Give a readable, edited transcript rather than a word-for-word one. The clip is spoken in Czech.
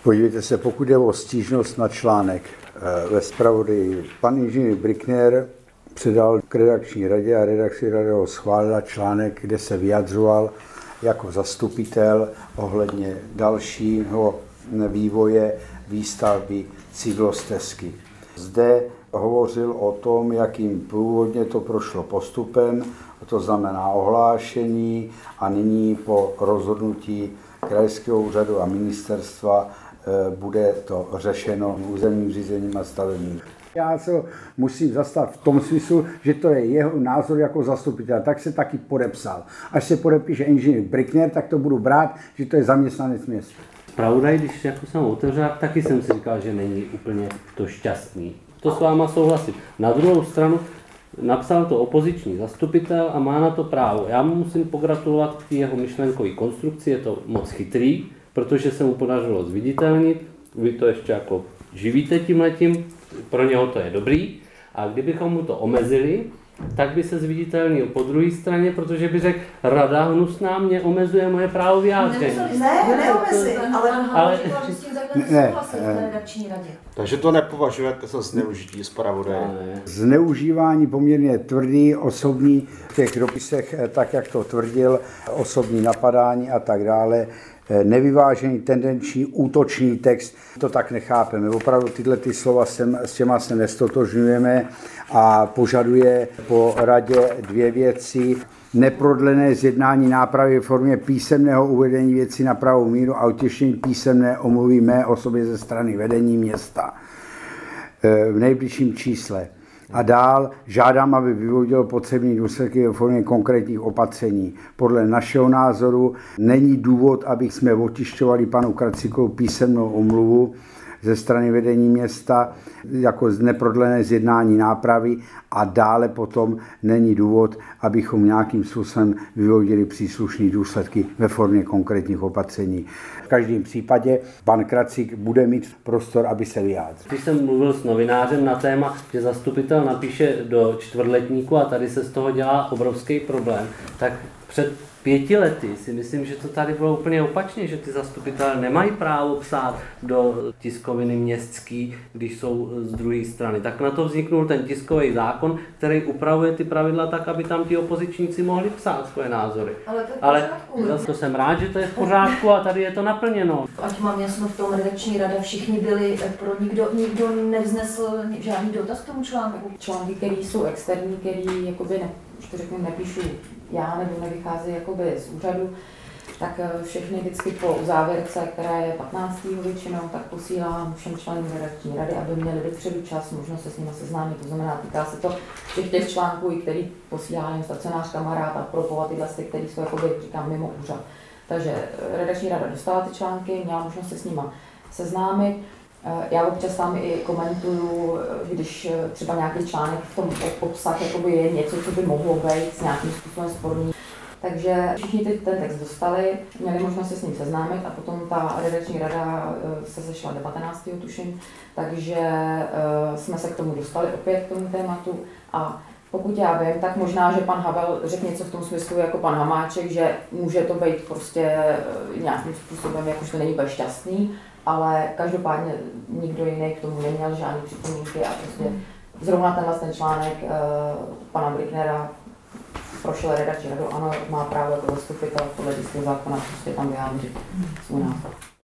Podívejte se, pokud jde o stížnost na článek ve zpravodaji, pan inženýr Brickner předal k redakční radě a redakční rada ho schválila článek, kde se vyjadřoval jako zastupitel ohledně dalšího vývoje výstavby cyklostezky. Zde hovořil o tom, jakým původně to prošlo postupem, to znamená ohlášení a nyní po rozhodnutí krajského úřadu a ministerstva bude to řešeno územním řízením a stavebním. Já se musím zastat v tom smyslu, že to je jeho názor jako zastupitel, tak se taky podepsal. Až se podepíše inženýr Brickner, tak to budu brát, že to je zaměstnanec města. Zpravodaj, když jako jsem otevřel, taky jsem si říkal, že není úplně to šťastný. To s váma souhlasím. Na druhou stranu napsal to opoziční zastupitel a má na to právo. Já mu musím pogratulovat k jeho myšlenkové konstrukci, je to moc chytrý, protože se mu podařilo zviditelnit. Vy to ještě jako živíte tímhletím, pro něho to je dobrý. A kdybychom mu to omezili, tak by se zviditelnil po druhé straně, protože by řekl, rada hnusná mě omezuje moje právo vyjádření. Neomezí, ale s tím takhle souhlasí v redakční radě. Takže to nepovažujete za zneužití zpravodaje? Zneužívání poměrně tvrdý, osobní v těch dopisech, tak jak to tvrdil, osobní napadání a tak dále, nevyvážený, tendenční, útočný text, to tak nechápeme. Opravdu tyhle slova s těma se nestotožňujeme a požaduje po radě dvě věci. Neprodlené zjednání nápravy v formě písemného uvedení věcí na pravou míru a utěšení písemné omluvy mé osobě ze strany vedení města v nejbližším čísle. A dál žádám, aby vyvodil potřebné důsledky ve formě konkrétních opatření. Podle našeho názoru není důvod, aby jsme otišťovali panu Kracíkovu písemnou omluvu ze strany vedení města jako neprodlené zjednání nápravy a dále potom není důvod, abychom nějakým způsobem vyvodili příslušné důsledky ve formě konkrétních opatření. V každém případě pan Kracík bude mít prostor, aby se vyjádřil. Když jsem mluvil s novinářem na téma, že zastupitel napíše do čtvrtletníku a tady se z toho dělá obrovský problém, tak před 5 lety si myslím, že to tady bylo úplně opačně, že ty zastupitelé nemají právo psát do tiskoviny městský, když jsou z druhé strany. Tak na to vzniknul ten tiskový zákon, který upravuje ty pravidla tak, aby tam ti opozičníci mohli psát svoje názory. Ale to jsem rád, že to je v pořádku a tady je to naplněno. Ať mám jasno, v tom redakční rada všichni byli nikdo nevznesl žádný dotaz k tomu článku. Články, které jsou externí, který jakoby nepíšu já nebo nevychází jakoby z úřadu, tak všechny vždycky po závěrce, která je 15. většinou, tak posílám všem členům redakční rady, aby měli dopředu čas, možnost se s nimi seznámit. To znamená, týká se to všech těch článků, který posílá jim stacionář kamarád a propovat tyhle, který jsou jakoby, říkám, mimo úřad. Takže redakční rada dostala ty články, měla možnost se s nimi seznámit. Já občas tam i komentuju, když třeba nějaký článek v tom obsah jakoby je něco, co by mohlo být s nějakým způsobem sporný. Takže všichni ten text dostali, měli možnost se s ním seznámit a potom ta redakční rada se sešla 19. tuším, takže jsme se k tomu dostali opět k tomu tématu a pokud já vím, tak možná, že pan Havel řekl něco v tom smyslu jako pan Hamáček, že může to být prostě nějakým způsobem, jakož to není úplně šťastný, ale každopádně nikdo jiný k tomu neměl žádné připomínky a prostě zrovna ten článek pana Bricknera prošel redakční radu, ano, má právo jako zastupitel podle tiskového zákona prostě tam vyjádřit svůj názor.